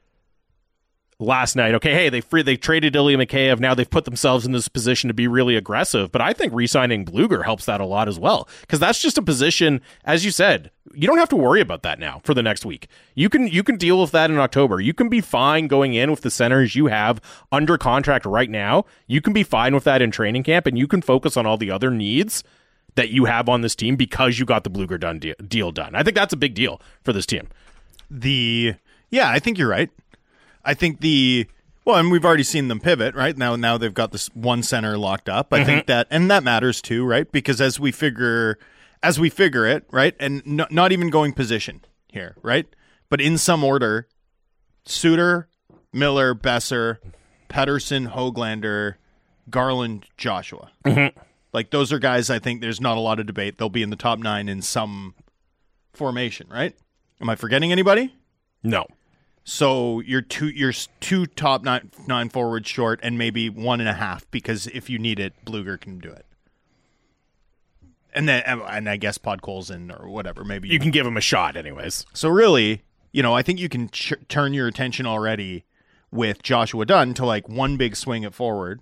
last night, okay, hey, they free, they traded Ilya Mikheyev. Now they've put themselves in this position to be really aggressive. But I think re-signing Blueger helps that a lot as well, because that's just a position, as you said, you don't have to worry about that now for the next week. You can you can deal with that in October. You can be fine going in with the centers you have under contract right now. You can be fine with that in training camp, and you can focus on all the other needs that you have on this team because you got the Blueger done deal, deal done. I think that's a big deal for this team. The yeah, I think you're right. I think the well, and we've already seen them pivot, right? Now now they've got this one center locked up. I mm-hmm. think that and that matters too, right? Because as we figure as we figure it, right? And no, not even going position here, right? But in some order, Suter, Miller, Besser, Pettersson, Höglander, Garland, Joshua. Mm-hmm. Like those are guys I think there's not a lot of debate. They'll be in the top nine in some formation, right? Am I forgetting anybody? No. So you're two, you're two top nine, nine forwards short, and maybe one and a half because if you need it, Blueger can do it. and then and I guess Podkolzin or whatever. Maybe You can give him a shot, anyways. So really, you know, I think you can ch- turn your attention already with Joshua Dunn to like one big swing at forward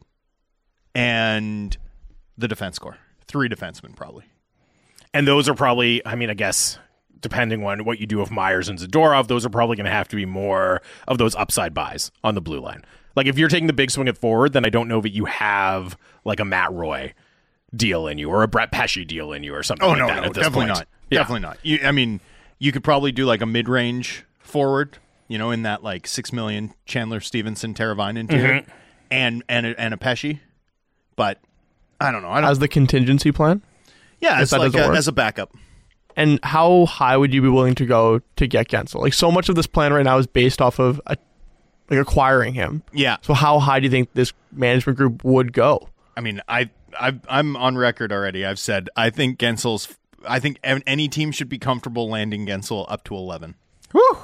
and the defense core. Three defensemen probably. And those are probably, I mean, I guess, depending on what you do with Myers and Zadorov, those are probably going to have to be more of those upside buys on the blue line. Like, if you're taking the big swing at forward, then I don't know that you have, like, a Matt Roy deal in you or a Brett Pesce deal in you or something Oh, like no, that no, at this definitely point. not. Yeah. Definitely not. You, I mean, you could probably do, like, a mid-range forward, you know, in that, like, six million Chandler Stevenson, Teravainen tier, Mm-hmm. and, and, a, and a Pesce. But, I don't know. I don't, As the contingency plan? yeah, if it's that like doesn't a, work. as a backup. And how high would you be willing to go to get Gensel? Like, so much of this plan right now is based off of a, like acquiring him. Yeah. So how high do you think this management group would go? I mean, I, I, I'm on record already. I've said I think Gensel's. I think a- any team should be comfortable landing Gensel up to eleven. Whew.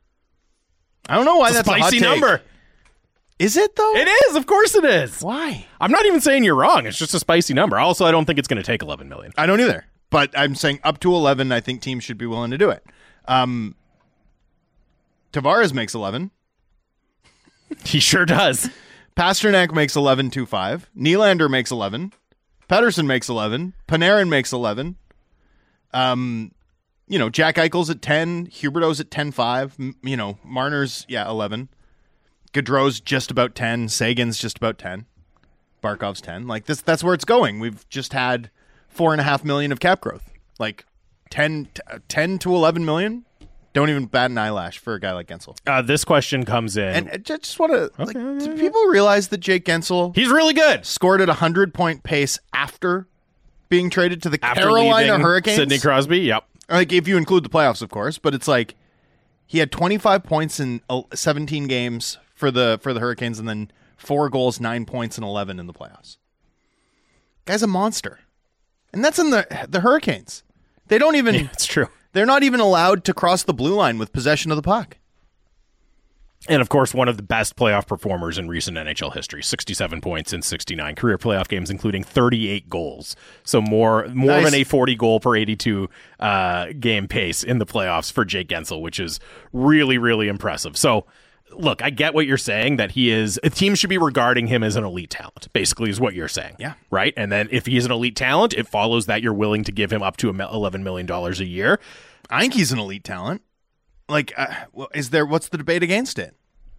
I don't know why It's a that's a hot spicy take. number. Is it though? It is. Of course it is. Why? I'm not even saying you're wrong. It's just a spicy number. Also, I don't think it's going to take eleven million. I don't either. But I'm saying up to eleven. I think teams should be willing to do it. Um, Tavares makes eleven. He sure does. Pasternak makes eleven two five. Nylander makes eleven. Pettersson makes eleven. Panarin makes eleven. Um, you know, Jack Eichel's at ten. Huberto's at ten five. M- you know, Marner's, yeah, eleven. Gaudreau's just about ten. Sagan's just about ten. Barkov's ten. Like, this, that's where it's going. We've just had four and a half million of cap growth. Like, ten, t- ten to eleven million. Don't even bat an eyelash for a guy like Gensel. Uh, this question comes in. And I ju- just want to, like, do people realize that Jake Gensel He's really good. scored at a hundred point pace after being traded to the After Carolina leaving Hurricanes? Sidney Crosby, yep. Like, if you include the playoffs, of course, but it's like he had twenty-five points in el- seventeen games for the for the Hurricanes, and then four goals, nine points, and eleven in the playoffs. Guy's a monster, and that's in the the Hurricanes. They don't even. It's true. They're not even allowed to cross the blue line with possession of the puck. And of course, one of the best playoff performers in recent N H L history. sixty-seven points in sixty-nine career playoff games, including thirty-eight goals. So more more Nice. than a forty goal per eighty-two uh, game pace in the playoffs for Jake Gensel, which is really, really impressive. So look, I get what you're saying, that he is, a team should be regarding him as an elite talent, basically is what you're saying. Yeah. Right? And then if he's an elite talent, it follows that you're willing to give him up to eleven million dollars a year. I think he's an elite talent. Like, uh, well, is there? What's the debate against it?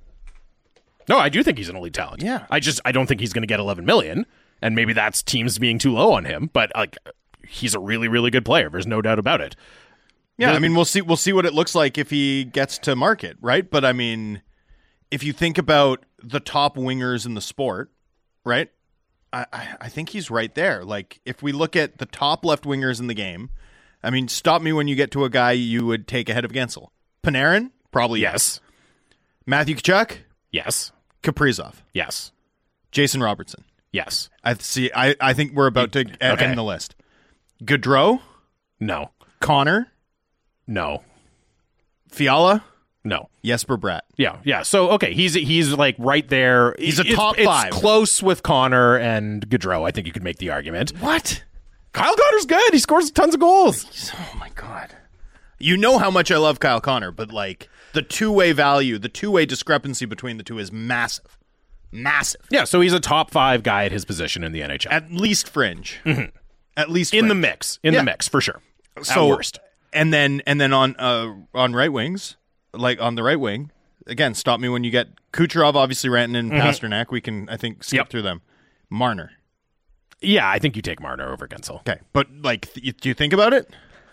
No, I do think he's an elite talent. Yeah. I just, I don't think he's going to get eleven million, and maybe that's teams being too low on him, but like, he's a really, really good player. There's no doubt about it. Yeah, The- I mean, we'll see. We'll see what it looks like if he gets to market, right? But I mean, if you think about the top wingers in the sport, right? I, I, I think he's right there. Like, if we look at the top left wingers in the game, I mean, stop me when you get to a guy you would take ahead of Gensel. Panarin, probably Yes. Matthew Tkachuk, Yes. Kaprizov, Yes. Jason Robertson. Yes. I see. I, I think we're about to e- Okay. end the list. Gaudreau, No. Connor, No. Fiala, No. Jesper Bratt. Yeah, yeah. So okay, he's he's like right there. He's a It's- top it's five. close with Connor and Gaudreau. I think you could make the argument. What? Kyle Connor's good. He scores tons of goals. Oh my god. You know how much I love Kyle Connor, but like the two-way value, the two-way discrepancy between the two is massive. Massive. Yeah, so he's a top five guy at his position in the N H L. At least fringe. At least in the fringe. mix. In Yeah. the mix, for sure. So, at worst. And then and then on uh on right wings, like on the right wing, again, stop me when you get Kucherov, obviously Rantanen and Pasternak. We can I think skip Yep. through them. Marner. Yeah, I think you take Marner over Gensel. Okay. But like th- do you think about it?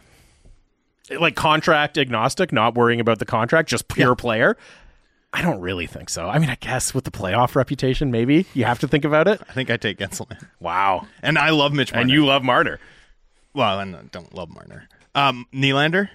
Like contract agnostic, not worrying about the contract, just pure player. I don't really think so. I mean, I guess with the playoff reputation, maybe you have to think about it. I think I take Genselman. Wow. And I love Mitch Marner. And you love Marner. well, and I don't love Marner. Um Nylander?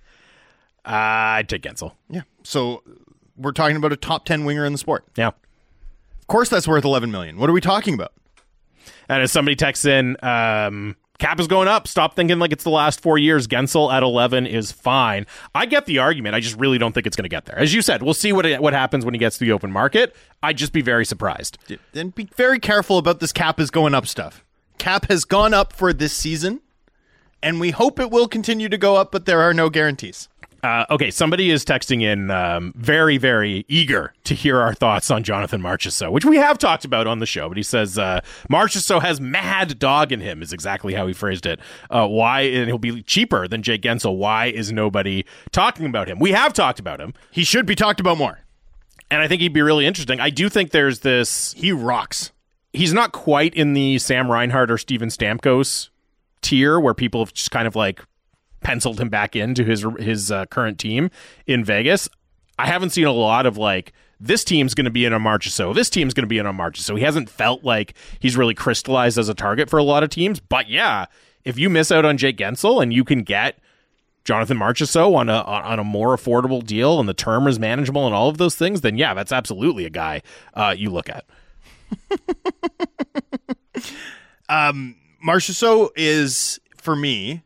Uh, I'd take Gensel. Yeah. So we're talking about a top ten winger in the sport. Yeah. Of course that's worth eleven million. What are we talking about? And as somebody texts in, um, cap is going up. Stop thinking like it's the last four years. Gensel at eleven is fine. I get the argument. I just really don't think it's going to get there. As you said, we'll see what it, what happens when he gets to the open market. I'd just be very surprised. And be very careful about this cap is going up stuff. Cap has gone up for this season, and we hope it will continue to go up, but there are no guarantees. Uh, okay, somebody is texting in um, very, very eager to hear our thoughts on Jonathan Marchessault, which we have talked about on the show, but he says uh, Marchessault has mad dog in him, is exactly how he phrased it. Uh, why, and he'll be cheaper than Jake Gensel. Why is nobody talking about him? We have talked about him. He should be talked about more. And I think he'd be really interesting. I do think there's this... He rocks. He's not quite in the Sam Reinhart or Steven Stamkos tier where people have just kind of like penciled him back into his his uh, current team in Vegas. I haven't seen a lot of like, this team's going to be in on Marchessault, this team's going to be in on Marchessault. He hasn't felt like he's really crystallized as a target for a lot of teams. But yeah, if you miss out on Jake Gensel and you can get Jonathan Marchessault on a on a more affordable deal and the term is manageable and all of those things, then yeah, that's absolutely a guy uh, you look at. um, Marchessault is, for me,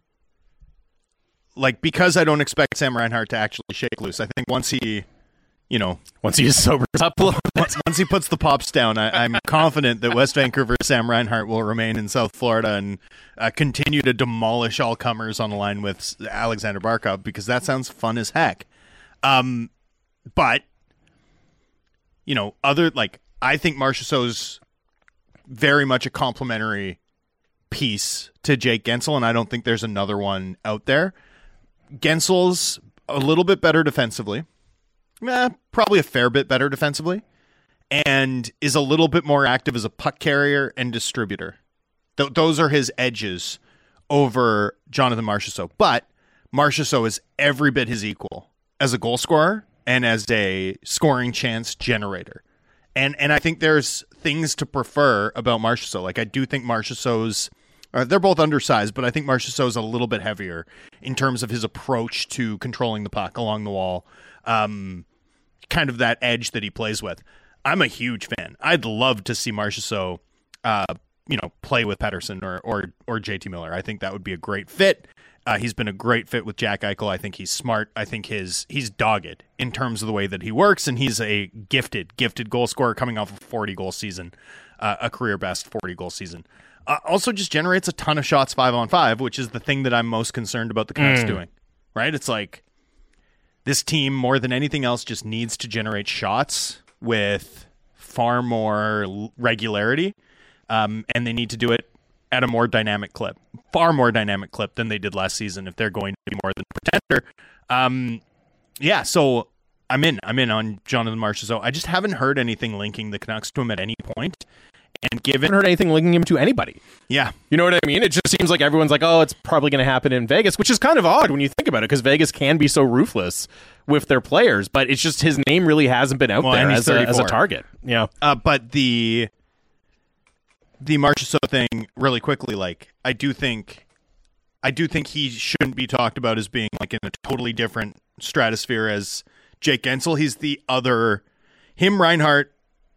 like, because I don't expect Sam Reinhart to actually shake loose. I think once he, you know, once he sobers up a little bit, once he puts the pops down, I, I'm confident that West Vancouver's Sam Reinhart will remain in South Florida and uh, continue to demolish all comers on the line with Alexander Barkov, because that sounds fun as heck. Um, but, you know, other, like, I think Marchessault's very much a complementary piece to Jake Gensel, and I don't think there's another one out there. Gensel's a little bit better defensively, eh, probably a fair bit better defensively, and is a little bit more active as a puck carrier and distributor. Th- those are his edges over Jonathan Marchessault. But Marchessault is every bit his equal as a goal scorer and as a scoring chance generator. And and I think there's things to prefer about Marchessault. Like, I do think Marchessault's Uh, they're both undersized, but I think Marchessault is a little bit heavier in terms of his approach to controlling the puck along the wall, um, kind of that edge that he plays with. I'm a huge fan. I'd love to see Marchessault, uh, you know, play with Pettersson or or or J T Miller. I think that would be a great fit. Uh, he's been a great fit with Jack Eichel. I think he's smart. I think his he's dogged in terms of the way that he works, and he's a gifted, gifted goal scorer coming off a forty-goal season, uh, a career-best forty-goal season. Uh, also just generates a ton of shots five on five, which is the thing that I'm most concerned about the Canucks mm. doing, right? It's like this team, more than anything else, just needs to generate shots with far more regularity, um, and they need to do it at a more dynamic clip, far more dynamic clip than they did last season if they're going to be more than a pretender. Um, yeah, so I'm in. I'm in on Jonathan Marchessault. I just haven't heard anything linking the Canucks to him at any point. And given, I haven't heard anything linking him to anybody. Yeah. You know what I mean? It just seems like everyone's like, oh, it's probably going to happen in Vegas, which is kind of odd when you think about it, because Vegas can be so ruthless with their players, but it's just his name really hasn't been out well, there as a, as a target. Yeah. Uh, but the the Marchessault thing, really quickly, like, I do think I do think he shouldn't be talked about as being like in a totally different stratosphere as Jake Gensel. He's the other, him, Reinhart,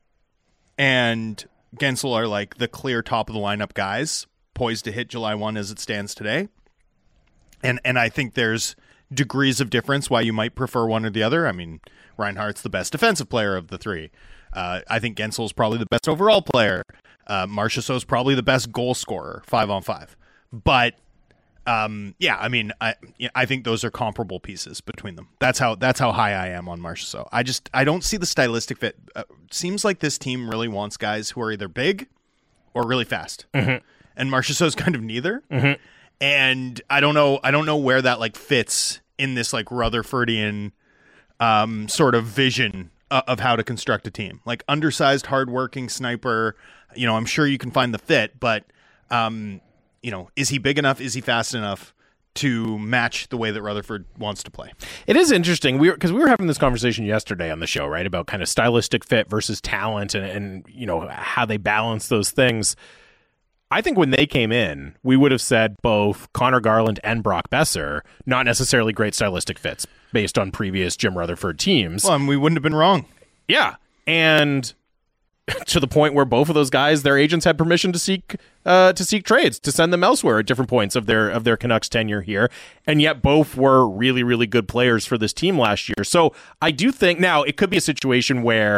and Gensel are like the clear top of the lineup guys, poised to hit July first as it stands today. And and I think there's degrees of difference why you might prefer one or the other. I mean, Reinhart's the best defensive player of the three. Uh, I think Gensel's probably the best overall player. Uh, Marchessault's probably the best goal scorer, five on five. But um, yeah, I mean, I I think those are comparable pieces between them. That's how that's how high I am on Marchessault. I just I don't see the stylistic fit. Uh, seems like this team really wants guys who are either big or really fast, mm-hmm. and Marchessault's kind of neither. Mm-hmm. And I don't know I don't know where that like fits in this like Rutherfordian um, sort of vision uh, of how to construct a team. Like undersized, hardworking sniper. You know, I'm sure you can find the fit, but. Um, You know, is he big enough? Is he fast enough to match the way that Rutherford wants to play? It is interesting. We because we were having this conversation yesterday on the show, right, about kind of stylistic fit versus talent, and and you know how they balance those things. I think when they came in, we would have said both Connor Garland and Brock Besser, not necessarily great stylistic fits based on previous Jim Rutherford teams. Well, and we wouldn't have been wrong. Yeah, and to the point where both of those guys, their agents had permission to seek uh, to seek trades, to send them elsewhere at different points of their of their Canucks tenure here, and yet both were really, really good players for this team last year. So I do think now it could be a situation where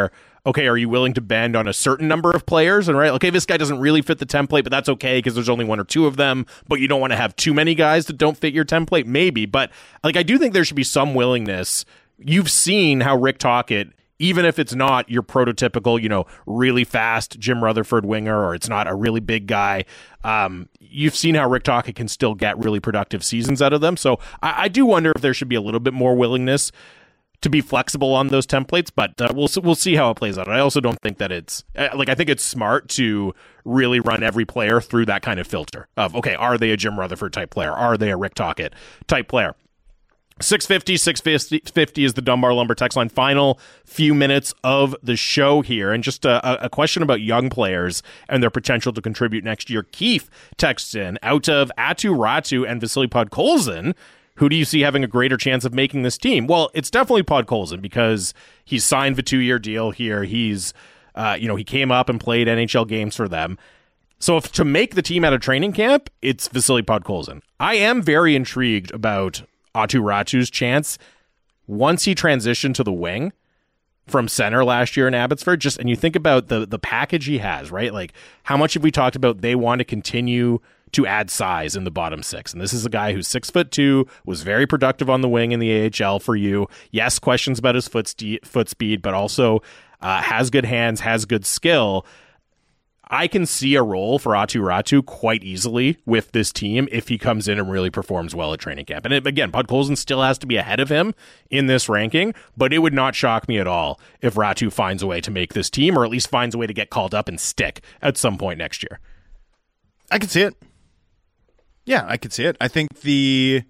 okay, are you willing to bend on a certain number of players? And right, okay, this guy doesn't really fit the template, but that's okay because there's only one or two of them, but you don't want to have too many guys that don't fit your template, maybe. But like, I do think there should be some willingness. You've seen how Rick Tocchet, even if it's not your prototypical, you know, really fast Jim Rutherford winger, or it's not a really big guy, um, you've seen how Rick Tocchet can still get really productive seasons out of them. So I, I do wonder if there should be a little bit more willingness to be flexible on those templates, but uh, we'll we'll see how it plays out. I also don't think that it's uh, like I think it's smart to really run every player through that kind of filter of, okay, are they a Jim Rutherford type player? Are they a Rick Tocchet type player? six fifty, six fifty is the Dunbar Lumber text line. Final few minutes of the show here. And just a, a question about young players and their potential to contribute next year. Keith texts in, out of Aatu Räty and Vasily Podkolzin, who do you see having a greater chance of making this team? Well, it's definitely Podkolzin because he's signed the two-year deal here. He's, uh, you know, he came up and played N H L games for them. So if to make the team out of training camp, it's Vasily Podkolzin. I am very intrigued about Aatu Räty's chance once he transitioned to the wing from center last year in Abbotsford. Just and you think about the the package he has, right? Like, how much have we talked about they want to continue to add size in the bottom six? And this is a guy who's six foot two, was very productive on the wing in the A H L for you. Yes, questions about his foot st- foot speed, but also uh, has good hands, has good skill. I can see a role for Aatu Räty quite easily with this team if he comes in and really performs well at training camp. And it, again, Podkolzin still has to be ahead of him in this ranking, but it would not shock me at all if Räty finds a way to make this team, or at least finds a way to get called up and stick at some point next year. I can see it. Yeah, I could see it. I think the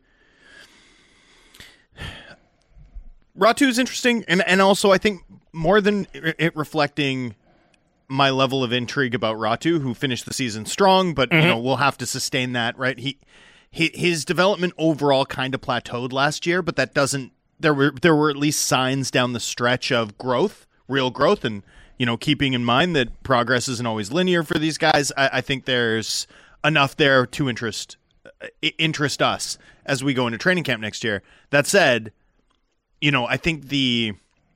Räty is interesting, and and also I think more than it reflecting my level of intrigue about Räty, who finished the season strong, but mm-hmm. you know, we'll have to sustain that, right? He, he his development overall kind of plateaued last year, but that doesn't. There were there were at least signs down the stretch of growth, real growth, and you know, keeping in mind that progress isn't always linear for these guys. I, I think there's enough there to interest interest us as we go into training camp next year. That said, you know, I think the.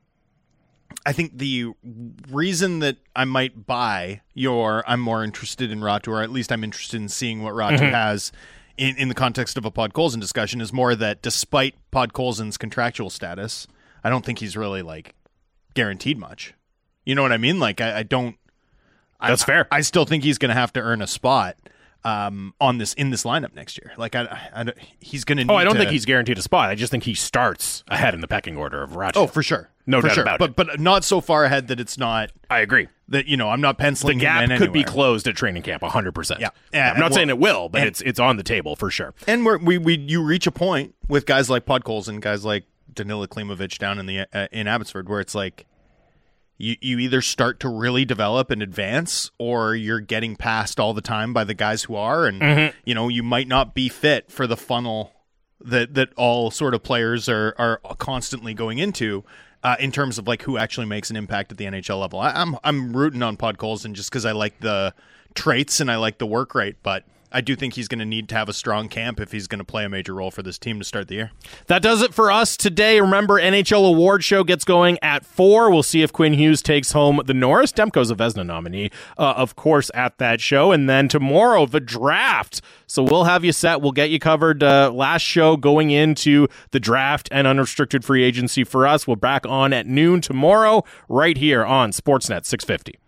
I think the reason that I might buy your I'm more interested in Räty, or at least I'm interested in seeing what Räty mm-hmm. has in, in the context of a Podkolzin discussion, is more that despite Podkolzin's contractual status, I don't think he's really like guaranteed much. You know what I mean? Like I, I don't. That's I, fair. I, I still think he's going to have to earn a spot um, on this in this lineup next year. Like I, I, I he's going to. Oh, I don't to, think he's guaranteed a spot. I just think he starts ahead in the pecking order of Räty. Oh, for sure. No For doubt sure. about but, it. But not so far ahead that it's not. I agree. That, you know, I'm not penciling the gap him in could be anywhere. closed at training camp one hundred percent. Yeah. yeah I'm not well, saying it will, but and, it's it's on the table for sure. And we're, we we you reach a point with guys like Podkolzin, guys like Danila Klimovich down in the uh, in Abbotsford, where it's like you you either start to really develop and advance, or you're getting passed all the time by the guys who are, and mm-hmm. you know, you might not be fit for the funnel that that all sort of players are are constantly going into. Uh, in terms of like who actually makes an impact at the N H L level, I, I'm I'm rooting on Podkolzin just because I like the traits and I like the work rate, but I do think he's going to need to have a strong camp if he's going to play a major role for this team to start the year. That does it for us today. Remember, N H L award show gets going at four. We'll see if Quinn Hughes takes home the Norris. Demko's a Vezina nominee, uh, of course, at that show. And then tomorrow, the draft. So we'll have you set. We'll get you covered. Uh, last show going into the draft and unrestricted free agency for us. We're back on at noon tomorrow right here on Sportsnet six fifty.